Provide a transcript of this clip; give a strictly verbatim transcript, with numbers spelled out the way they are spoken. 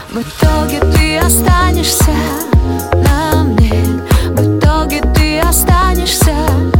В итоге ты останешься на мне, в итоге ты останешься.